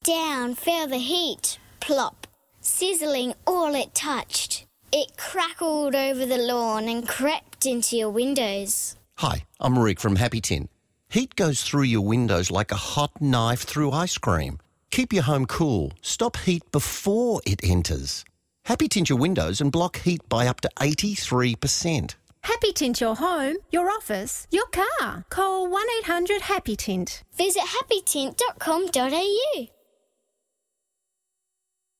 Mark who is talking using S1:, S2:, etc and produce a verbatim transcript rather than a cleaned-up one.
S1: Down fell the heat, plop, sizzling all it touched. It crackled over the lawn and crept into your windows.
S2: Hi, I'm Rick from Happy Tin. Heat goes through your windows like a hot knife through ice cream. Keep your home cool. Stop heat before it enters. Happy Tint your windows and block heat by up to eighty-three percent.
S3: Happy Tint your home, your office, your car. Call one eight hundred happy tint.
S1: Visit happy tint dot com dot a u.